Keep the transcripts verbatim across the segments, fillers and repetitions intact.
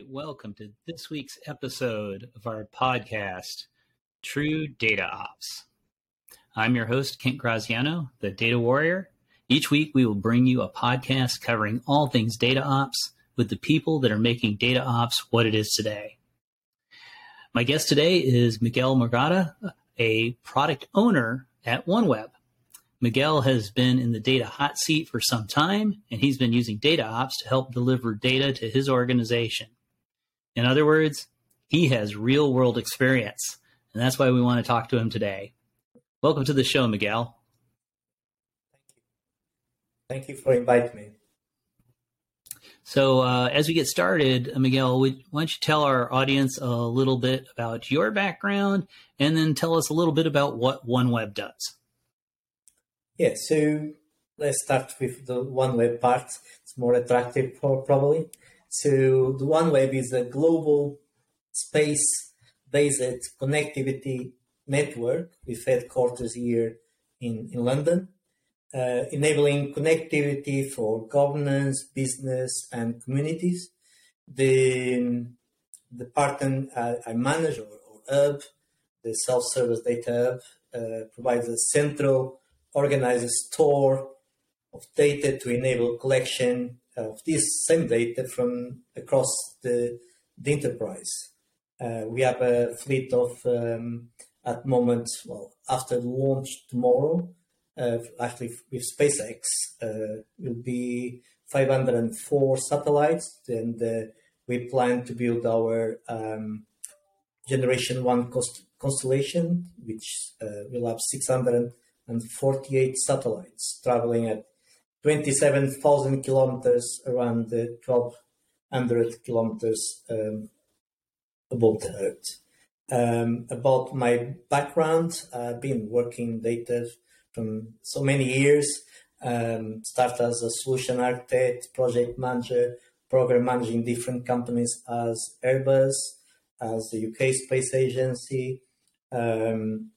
welcome to this week's episode of our podcast, True Data Ops. I'm your host, Kent Graziano, the Data Warrior. Each week, we will bring you a podcast covering all things data ops with the people that are making data ops what it is today. My guest today is Miguel Morgado, a product owner at OneWeb. Miguel has been in the data hot seat for some time, and he's been using data ops to help deliver data to his organization. In other words, he has real world experience, and that's why we want to talk to him today. Welcome to the show, Miguel. Thank you for inviting me. So uh, as we get started, Miguel, why don't you tell our audience a little bit about your background, and then tell us a little bit about what OneWeb does. Yeah, so let's start with the OneWeb part. It's more attractive, probably. So the OneWeb is a global space-based connectivity network with headquarters here in, in London, uh, enabling connectivity for governance, business, and communities. The, the partner I, I manage, or, or Hub, the self-service data hub, uh, provides a central organized store of data to enable collection of this same data from across the, the enterprise. Uh, we have a fleet of, um, at the moment, well, after launch tomorrow, uh, actually with SpaceX, uh, will be five hundred four satellites, and uh, we plan to build our um, Generation one const- constellation, which uh, will have six hundred forty-eight satellites traveling at twenty-seven thousand kilometers around the twelve hundred kilometers um, above the Earth. Um, about my background, I've been working data from so many years. Um, started as a solution architect, project manager, program managing different companies as Airbus, as the U K Space Agency, um,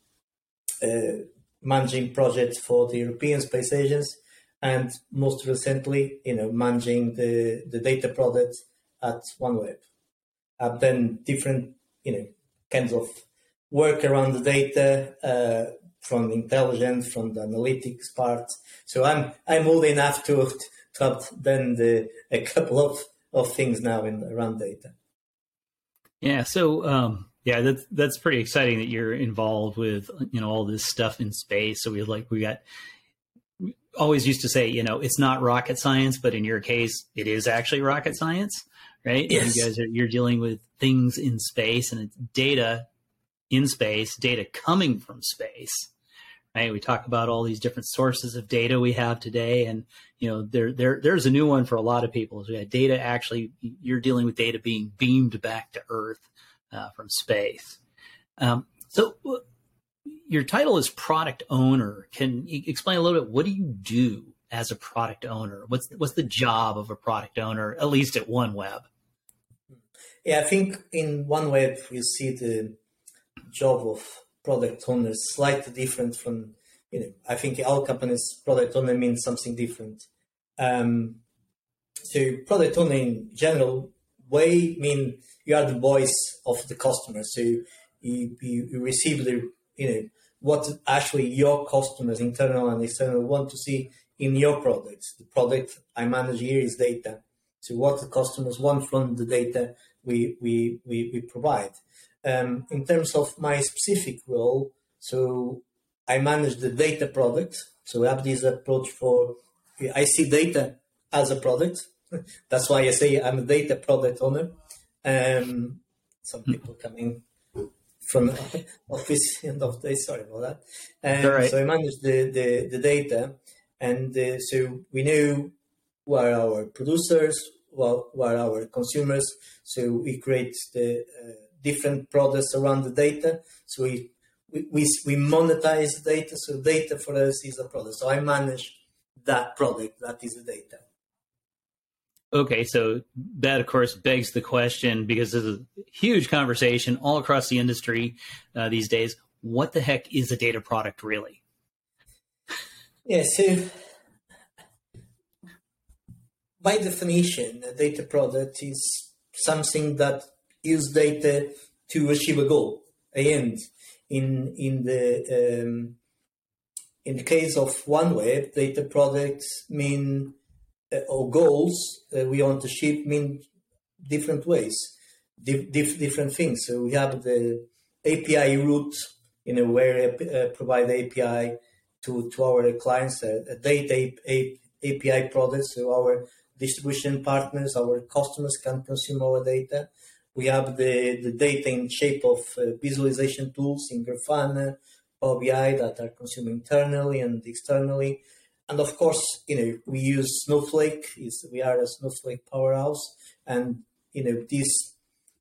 uh, managing projects for the European Space Agency, and most recently, you know, managing the, the data product at OneWeb. I've done different, you know, kinds of work around the data, uh, from intelligence, from the analytics part. So I'm I'm old enough to to have done the, a couple of, of things now in around data. Yeah. So. Um... Yeah, that's that's pretty exciting that you're involved with, you know, all this stuff in space. So we like we got we always used to say, you know, it's not rocket science, but in your case, it is actually rocket science, right? Yes. You guys are you're dealing with things in space, and it's data in space, data coming from space, right? We talk about all these different sources of data we have today, and you know, there there there's a new one for a lot of people. So we got data actually, you're dealing with data being beamed back to Earth. Uh, from space. Um, so uh, your title is product owner. Can you explain a little bit, what do you do as a product owner? What's what's the job of a product owner, at least at OneWeb? Yeah, I think in OneWeb we see the job of product owners slightly different from, you know, I think all companies, product owner means something different. Um, so product owner in general way mean you are the voice of the customer. So you, you, you receive the, you know, what actually your customers, internal and external, want to see in your product. The product I manage here is data. So what the customers want from the data we we we, we provide. Um, in terms of my specific role, so I manage the data product. So I have this approach for, I see data as a product. That's why I say I'm a data product owner. Um, some people coming from office end of day, sorry about that. Um, right. So I manage the, the, the data, and uh, so we know who are our producers, who are our consumers. So we create the uh, different products around the data. So we, we we monetize the data. So data for us is a product. So I manage that product. That is the data. Okay, so that, of course, begs the question, because this is a huge conversation all across the industry uh, these days. What the heck is a data product really? Yeah, so by definition, a data product is something that use data to achieve a goal, a end. In in the um, in the case of OneWeb, data products mean uh, or goals uh, we want to achieve mean different ways, dif- dif- different things. So we have the A P I route, you know, where uh, provide A P I to, to our clients, uh, a data A- A P I product, so our distribution partners, our customers can consume our data. We have the, the data in shape of uh, visualization tools in Grafana, Power B I that are consumed internally and externally. And of course, you know, we use Snowflake. It's, we are a Snowflake powerhouse. And, you know, this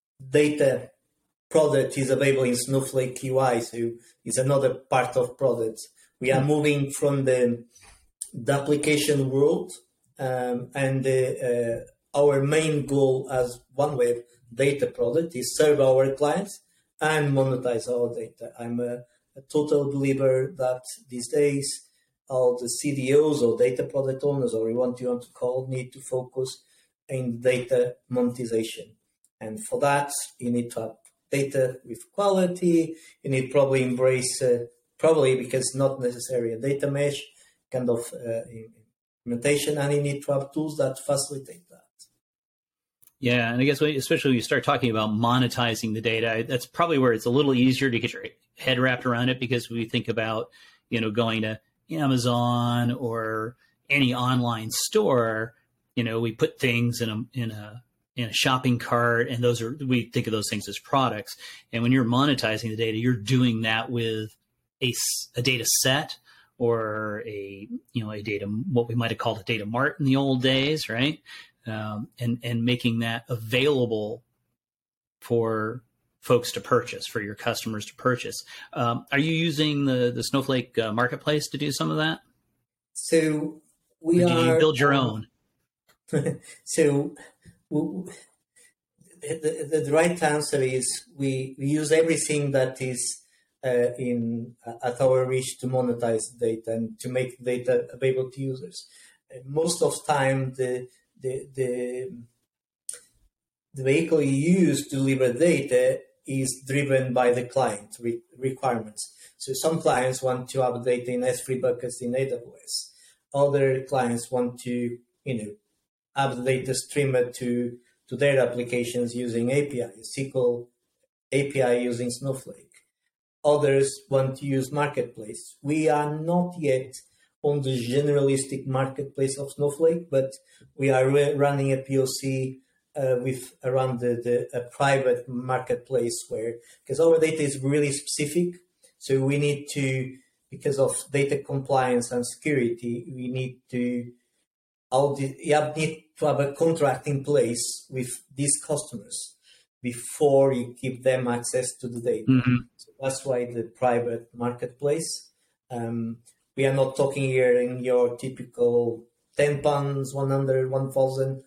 data product is available in Snowflake U I. So it's another part of product. We are moving from the, the application world um, and the, uh, our main goal as OneWeb data product is serve our clients and monetize our data. I'm a, a total believer that these days all the C D Os or data product owners, or what you want to call, need to focus in data monetization. And for that, you need to have data with quality. You need probably embrace, uh, probably because not necessarily a data mesh kind of uh, implementation, and you need to have tools that facilitate that. Yeah, and I guess when, especially when you start talking about monetizing the data, that's probably where it's a little easier to get your head wrapped around it, because we think about, you know, going to Amazon or any online store, you know, we put things in a in a in a shopping cart, and those are, we think of those things as products. And when you're monetizing the data, you're doing that with a, a data set or a, you know, a data, what we might have called a data mart in the old days, right? Um, and, and making that available for folks to purchase, for your customers to purchase. Um, are you using the, the Snowflake uh, marketplace to do some of that? So we or did are, you build your um, own? So we, the, the, the right answer is we, we use everything that is uh, in uh, at our reach to monetize data and to make data available to users. Uh, most of the time, the the the the vehicle you use to deliver data is driven by the client re- requirements. So some clients want to have data in S three buckets in A W S. Other clients want to, you know, have the data streamed to, to their applications using A P I, S Q L A P I using Snowflake. Others want to use Marketplace. We are not yet on the generalistic marketplace of Snowflake, but we are re- running a P O C uh, with around the, the a private marketplace where, because our data is really specific, so we need to, because of data compliance and security, we need to, audit, you need to have a contract in place with these customers before you give them access to the data. Mm-hmm. So that's why the private marketplace. Um, we are not talking here in your typical ten pounds, one hundred, one thousand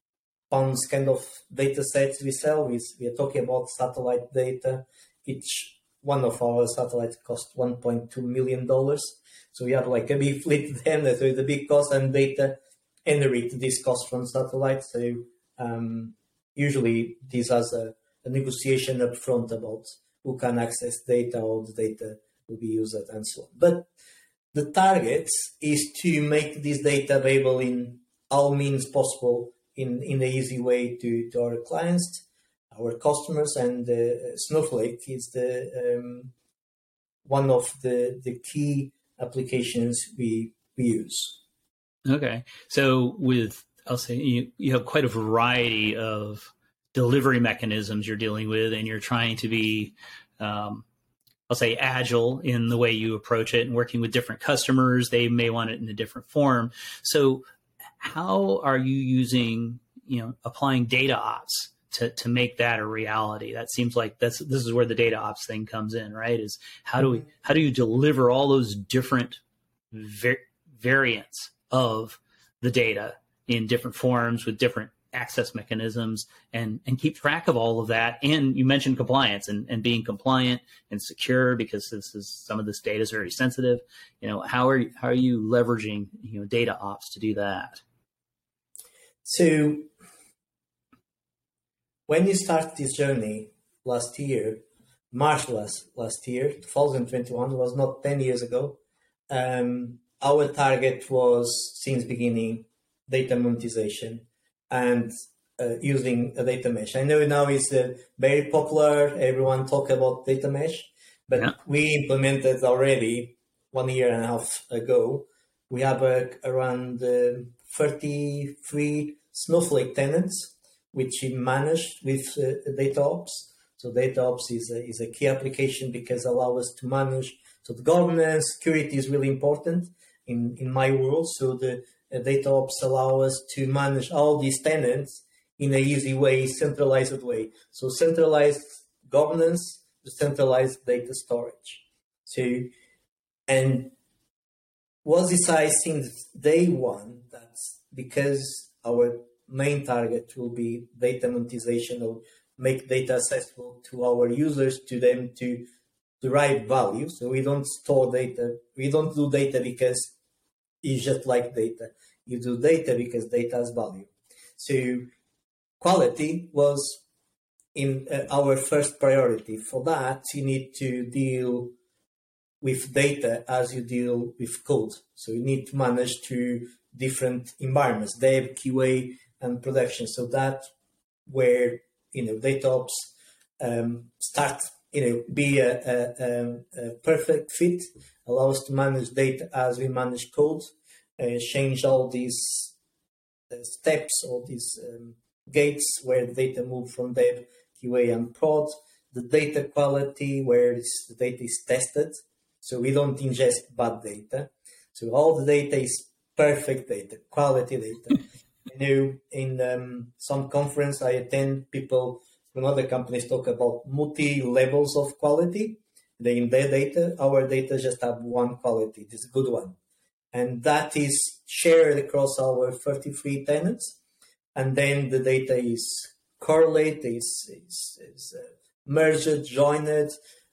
pounds kind of data sets we sell. We, we are talking about satellite data. Each one of our satellites costs one point two million dollars. So we have like a big fleet then, so it's a big cost, and data inherit this cost from satellites. So um, usually this has a, a negotiation up front about who can access data, how the data will be used, and so on. But the target is to make this data available in all means possible in, in an easy way to, to our clients, our customers, and uh, Snowflake is the um, one of the, the key applications we, we use. Okay. So with, I'll say you, you have quite a variety of delivery mechanisms you're dealing with, and you're trying to be, um, I'll say, agile in the way you approach it, and working with different customers. They may want it in a different form. So how are you using, you know, applying data ops to, to make that a reality? That seems like that's, this is where the data ops thing comes in, right? Is how do we, how do you deliver all those different var- variants of the data in different forms with different access mechanisms, and, and keep track of all of that? And you mentioned compliance and, and being compliant and secure, because this is, some of this data is very sensitive. You know, how are you, how are you leveraging, you know, data ops to do that? So when you start this journey last year, March last, last year, twenty twenty-one, was not ten years ago, um, our target was, since beginning, data monetization and uh, using a data mesh. I know now it's uh, very popular, everyone talk about data mesh, but yeah. we implemented already one year and a half ago. We have uh, around uh, thirty-three Snowflake tenants, which we manage with uh, DataOps. So DataOps is a, is a key application because it allows us to manage. So the governance, security is really important in, in my world. So the uh, DataOps allow us to manage all these tenants in a easy way, centralized way. So centralized governance, centralized data storage. So, and was decided since day one that because our main target will be data monetization or make data accessible to our users, to them to derive value. So we don't store data. We don't do data because it's just like data. You do data because data has value. So quality was in uh, our first priority. For that, you need to deal with data as you deal with code. So you need to manage two different environments, dev, Q A, and production. So that's where, you know, DataOps um, start, you know, be a, a, a perfect fit, allow us to manage data as we manage code, uh, change all these uh, steps, all these um, gates where the data move from dev, Q A, and prod, the data quality where the data is tested. So we don't ingest bad data. So all the data is perfect data, quality data. You know, in um, some conference I attend, people from other companies talk about multi-levels of quality. They, in their data, our data just have one quality, this good one. And that is shared across our thirty-three tenants. And then the data is correlated, is, is, is uh, merged, joined,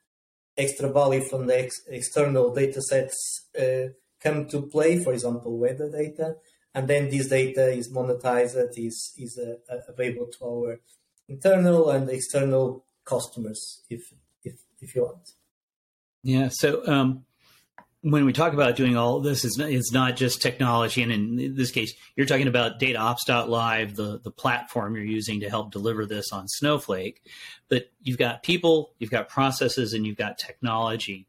extra value from the ex- external data sets uh, come to play, for example, weather data, and then this data is monetized, is, is uh, available to our internal and external customers, if if, if you want. Yeah, so um, when we talk about doing all this, it's not, it's not just technology, and in this case, you're talking about DataOps.live, the, the platform you're using to help deliver this on Snowflake, but you've got people, you've got processes, and you've got technology.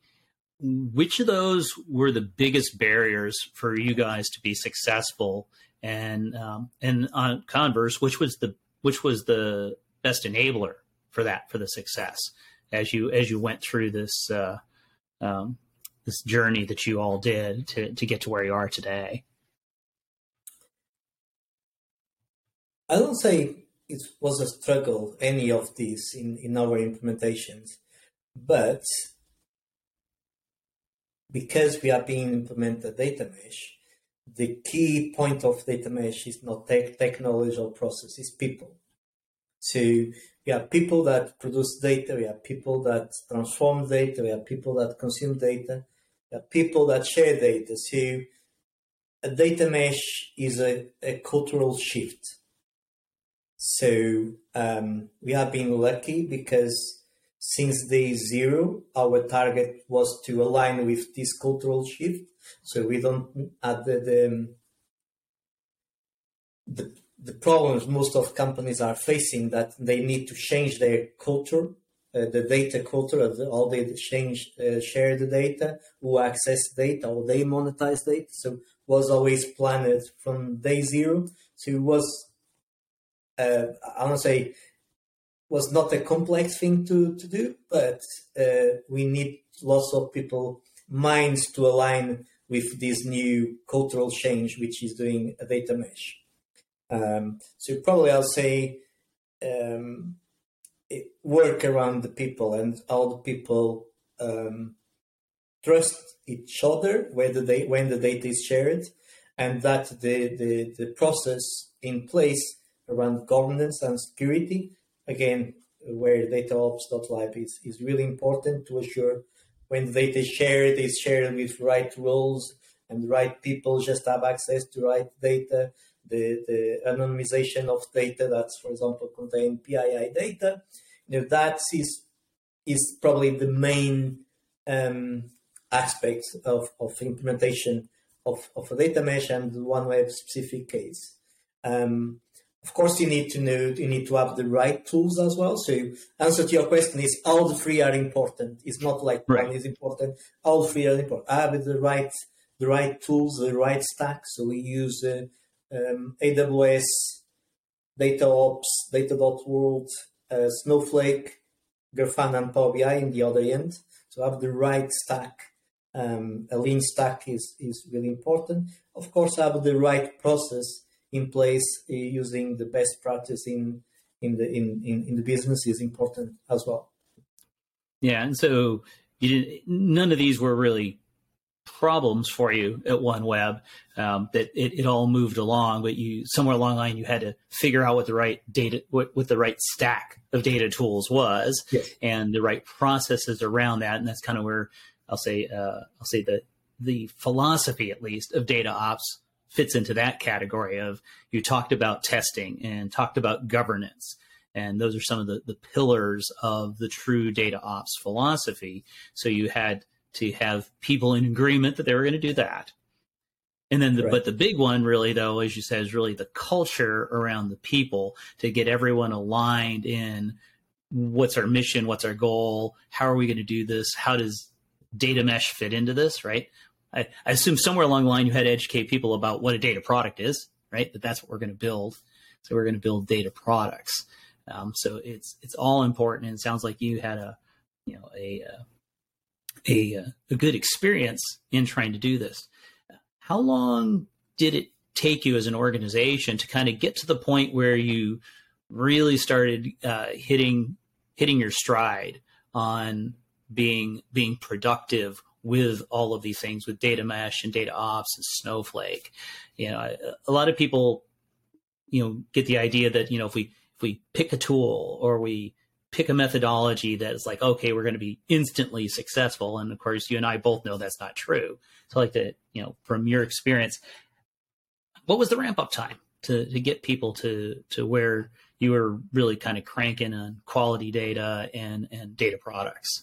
Which of those were the biggest barriers for you guys to be successful? And um, and on converse, which was the which was the best enabler for that, for the success as you as you went through this uh, um, this journey that you all did to to get to where you are today? I don't say it was a struggle, any of these in, in our implementations, but because we are being implemented data mesh, the key point of data mesh is not tech, technology or process, it's people. So we have people that produce data, we have people that transform data, we have people that consume data, we have people that share data. So a data mesh is a, a cultural shift. So um, we have been lucky because since day zero, our target was to align with this cultural shift. So we don't add the, the, the, the problems most of companies are facing, that they need to change their culture, uh, the data culture, all they change, uh, share the data, who access data, or they monetize data. So was always planned from day zero. So it was, uh, I want to say, was not a complex thing to, to do, but uh, we need lots of people, minds to align with this new cultural change, which is doing a data mesh. Um, so probably I'll say um, it, work around the people, and all the people um, trust each other whether they, when the data is shared, and that the, the, the process in place around governance and security, again, where DataOps.live is, is really important to assure when the data is shared, it's shared with right roles and the right people just have access to right data. the, the anonymization of data that's, for example, contain P I I data. You know, that is is probably the main um, aspect of, of implementation of, of a data mesh and the OneWeb specific case. Um, of course, you need to know, you need to have the right tools as well. So answer to your question is all the three are important. It's not like right. one is important. All three are important. Have the right, the right tools, the right stack. So we use uh, um, A W S, DataOps, Data.World, uh, Snowflake, Grafana and Power B I in the other end. So have the right stack. Um, a lean stack is, is really important. Of course, have the right process in place uh, using the best practice in in the in, in, in the business is important as well. Yeah, and so you didn't, none of these were really problems for you at OneWeb. Um, that it, it all moved along, but you somewhere along the line you had to figure out what the right data, what, what the right stack of data tools was, yes. and the right processes around that. And that's kind of where I'll say uh, I'll say the the philosophy, at least, of data ops fits into that category of, you talked about testing and talked about governance. And those are some of the, the pillars of the true data ops philosophy. So you had to have people in agreement that they were going to do that. And then, the, right. but the big one really, though, as you said, is really the culture around the people to get everyone aligned in what's our mission, what's our goal, how are we going to do this, how does data mesh fit into this, right? I, I assume somewhere along the line you had to educate people about what a data product is, right? That that's what we're going to build. So we're going to build data products. Um, so it's it's all important, and it sounds like you had a you know a a a good experience in trying to do this. How long did it take you as an organization to kind of get to the point where you really started uh, hitting hitting your stride on being being productive with all of these things, with data mesh and data ops and Snowflake? You know, a lot of people, you know, get the idea that, you know, if we if we pick a tool or we pick a methodology that is like, okay, we're going to be instantly successful. And of course, you and I both know that's not true. So I'd like to, you know, from your experience, what was the ramp up time to, to get people to, to where you were really kind of cranking on quality data and, and data products?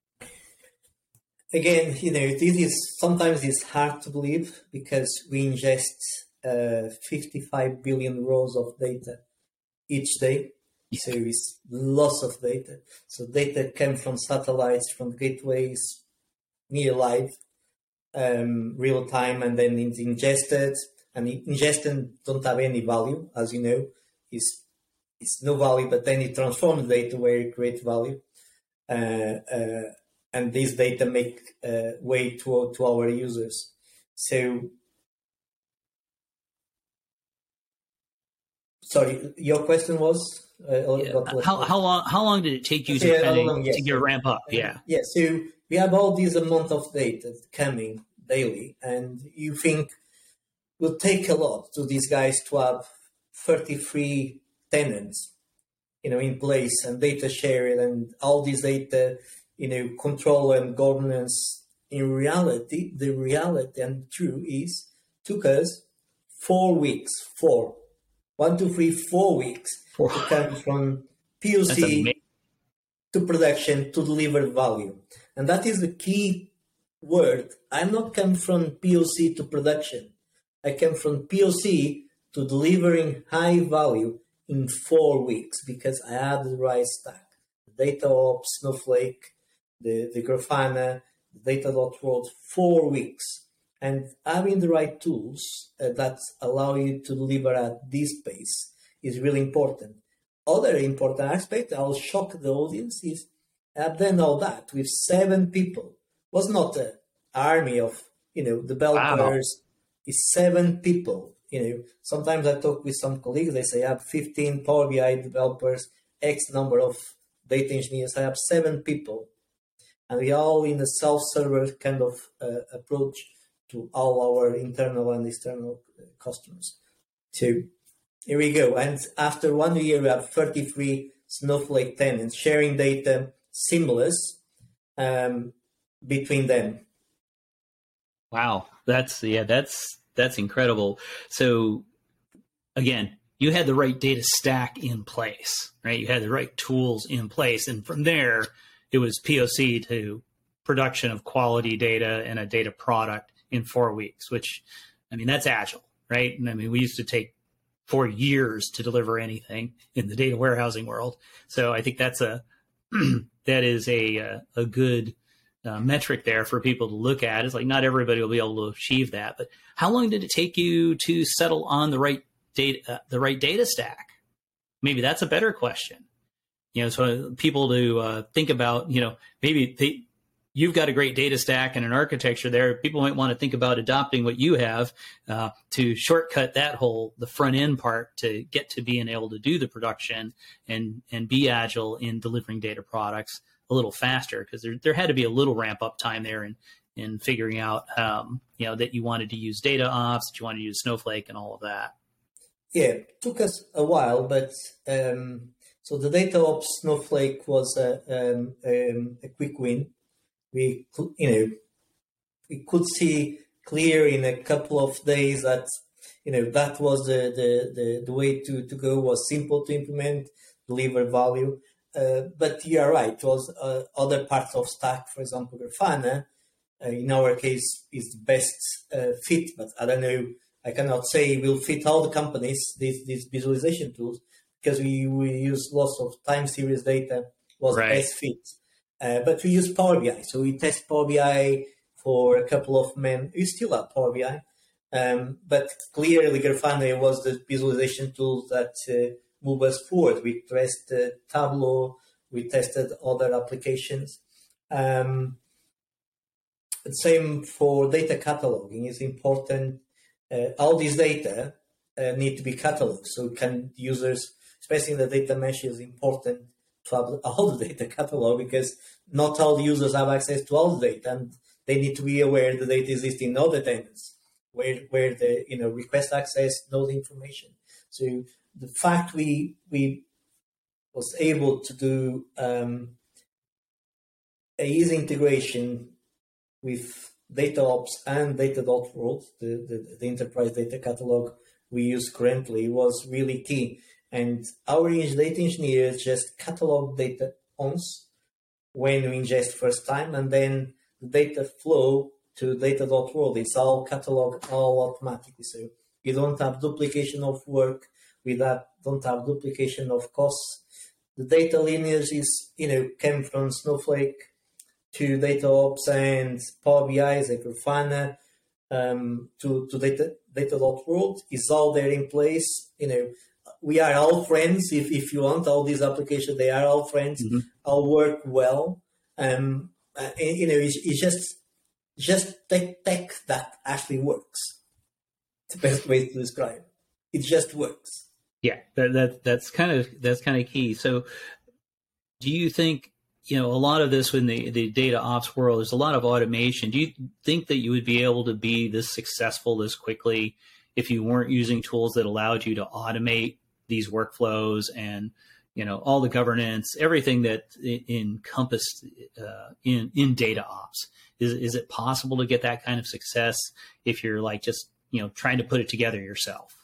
Again, you know, this is sometimes it's hard to believe because we ingest uh, fifty-five billion rows of data each day. Yeah. So it's lots of data. So data came from satellites, from gateways, near live, um, real time, and then it's ingested. And ingested don't have any value, as you know. It's, it's no value, but then it transforms data where it creates value. Uh, uh, and this data make uh, way to, to our users. So, sorry, your question was? Uh, yeah. How, how long how long did it take you to, yeah, kind of, long, yes. to get a ramp up? Yeah. Yeah, so we have all this amount of data coming daily, and you think it will take a lot to these guys to have thirty-three tenants, you know, in place, and data sharing and all this data, you know, control and governance. In reality, the reality and true is took us four weeks, four, one, two, three, four weeks four. to come from P O C to production to deliver value. And that is the key word. I'm not come from P O C to production. I came from P O C to delivering high value in four weeks because I had the right stack. Data Ops, Snowflake, the, the Grafana, the Data.World, four weeks. And having the right tools uh, that allow you to deliver at this pace is really important. Other important aspect, I'll shock the audience, is I've done all that with seven people. It was not an army of, you know, developers. Wow. It's seven people. You know, sometimes I talk with some colleagues, they say I have fifteen Power B I developers, X number of data engineers. I have seven people. And we all in a self-server kind of uh, approach to all our internal and external customers. So here we go. And after one year, we have thirty-three Snowflake tenants sharing data seamless um, between them. Wow, that's yeah, that's that's incredible. So again, you had the right data stack in place, right? You had the right tools in place. And from there, it was P O C to production of quality data and a data product in four weeks, which, I mean, that's agile, right? And I mean, we used to take four years to deliver anything in the data warehousing world. So I think that's a, that is a, a good uh, metric there for people to look at. It's like, not everybody will be able to achieve that, but how long did it take you to settle on the right data, uh, the right data stack? Maybe that's a better question. You know, so people to uh, think about, you know, maybe they, you've got a great data stack and an architecture there. People might want to think about adopting what you have uh, to shortcut that whole, the front end part to get to being able to do the production and, and be agile in delivering data products a little faster, because there, there had to be a little ramp up time there in, in figuring out, um, you know, that you wanted to use data ops, that you wanted to use Snowflake and all of that. Yeah, it took us a while, but um, so the data ops Snowflake was a, um, um, a quick win. We could, you know, we could see clear in a couple of days that, you know, that was the the, the, the way to, to go. Was simple to implement, deliver value. Uh, but you're right. It was uh, other parts of Stack, for example, Grafana, uh, in our case, is the best uh, fit. But I don't know. I cannot say we'll fit all the companies these these visualization tools, because we, we use lots of time series data. Was right. the best fit. Uh, but we use Power B I. So we test Power B I for a couple of men. We still have Power B I. Um, but clearly, Grafana was the visualization tool that uh, moved us forward. We tested Tableau. We tested other applications. Um, same for data cataloging. It's important. Uh, all these data uh, need to be cataloged. So can users, especially in the data mesh, is important to have all the data catalog, because not all users have access to all the data, and they need to be aware the data exists in other tenants, where where the you know request access knows information. So the fact we we was able to do um, a easy integration with DataOps and Data.World, the, the the enterprise data catalog we use currently, was really key. And our data engineers just catalog data once when we ingest first time, and then the data flow to Data.World. It's all cataloged all automatically. So you don't have duplication of work. We that don't have duplication of costs. The data lineage is, you know, came from Snowflake to DataOps and Power B I, like Grafana, um, to, to data, Data.World. It's all there in place, you know. We are all friends, if, if you want. All these applications, they are all friends, mm-hmm. all work well. Um, uh, and, you know, it's, it's just just tech, tech that actually works. It's the best way to describe it. It just works. Yeah, that, that that's kind of that's kind of key. So, do you think, you know, a lot of this in the, the data ops world, there's a lot of automation. Do you think that you would be able to be this successful this quickly if you weren't using tools that allowed you to automate these workflows and, you know, all the governance, everything that encompassed uh, in in data ops? Is is it possible to get that kind of success if you're like just, you know, trying to put it together yourself?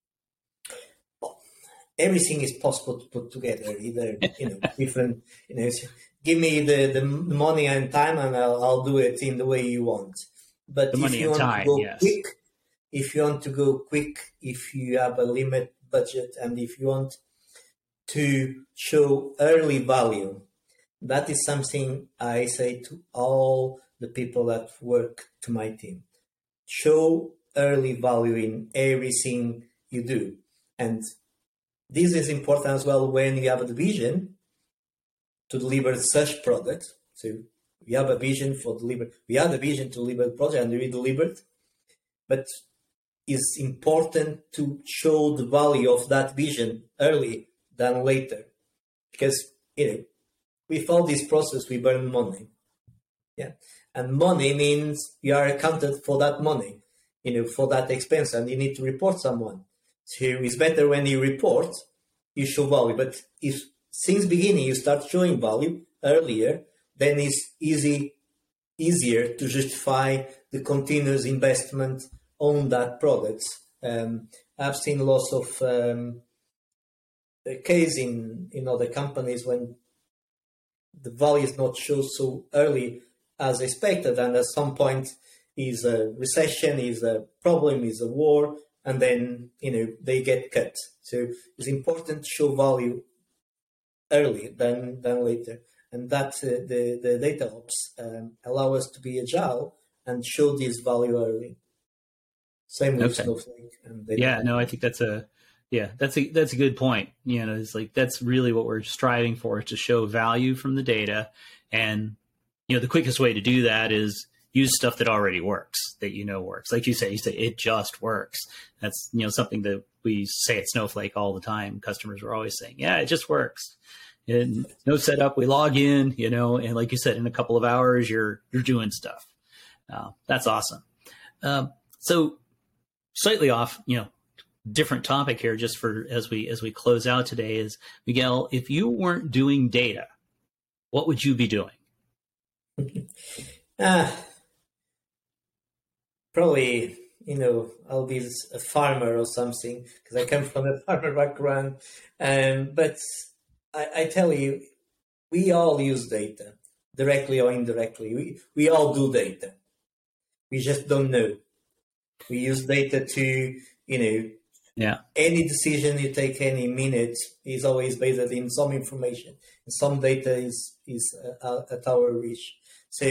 Well, everything is possible to put together. Either, you know, different, you know, give me the, the money and time, and I'll, I'll do it in the way you want. But the if money you and want time, to go yes. quick, if you want to go quick, if you have a limit budget, and if you want to show early value, that is something I say to all the people that work to my team. Show early value in everything you do. And this is important as well when you have a vision to deliver such products. So we have a vision for deliver. We have a vision to deliver the project, and we delivered. But it's important to show the value of that vision early than later, because, you know, with all this process we burn money. Yeah, and money means you are accounted for that money, you know, for that expense, and you need to report someone. So it's better when you report, you show value. But if since beginning you start showing value earlier, then it's easy, easier to justify the continuous investment on that product um, I've seen lots of um, case in, in other companies when the value is not shown so early as expected, and at some point is a recession, is a problem, is a war, and then you know they get cut. So it's important to show value early than than later, and that uh, the the data ops um, allow us to be agile and show this value early. Same with Okay. Snowflake. And data Yeah, ops. no, I think that's a yeah, that's a that's a good point. You know, it's like that's really what we're striving for, is to show value from the data. And you know, the quickest way to do that is use stuff that already works, that you know works. Like you say, you say it just works. That's, you know, something that we say at Snowflake all the time. Customers are always saying, yeah, it just works. And no setup, we log in, you know, and like you said, in a couple of hours, you're you're doing stuff. Uh, that's awesome. Um, so slightly off, you know, different topic here, just for as we as we close out today, is, Miguel, if you weren't doing data, what would you be doing? Ah, probably, you know, I'll be a farmer or something because I come from a farmer background. Um, but I, I tell you, we all use data, directly or indirectly. We we all do data. We just don't know. We use data to, you know, Yeah. any decision you take any minute is always based in some information. And some data is is uh, at our reach. So,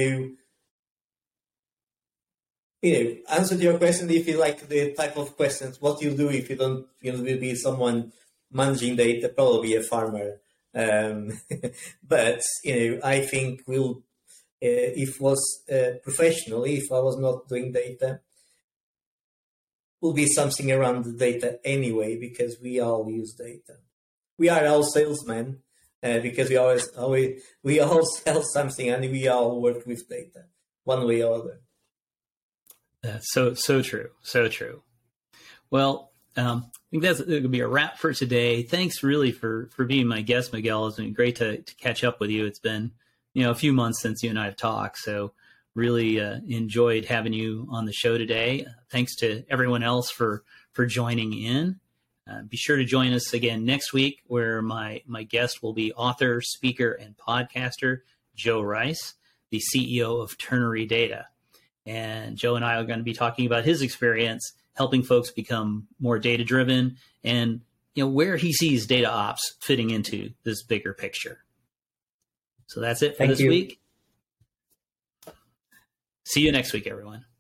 you know, answer to your question, if you like the type of questions, what you do if you don't, you know, will be someone managing data, probably a farmer. Um, but, you know, I think we'll, uh, if was uh, professionally, if I was not doing data, will be something around the data anyway, because we all use data. We are all salesmen uh, because we always, always we all sell something and we all work with data one way or other. That's so so true, so true. Well, um, I think that's going to be a wrap for today. Thanks really for for being my guest, Miguel. It's been great to to catch up with you. It's been, you know, a few months since you and I have talked, so really uh, enjoyed having you on the show today. Uh, thanks to everyone else for for joining in. Uh, be sure to join us again next week, where my my guest will be author, speaker, and podcaster Joe Rice, the C E O of Ternary Data. And Joe and I are going to be talking about his experience helping folks become more data-driven, and you know where he sees data ops fitting into this bigger picture. So that's it for Thank this you. week. See you next week, everyone.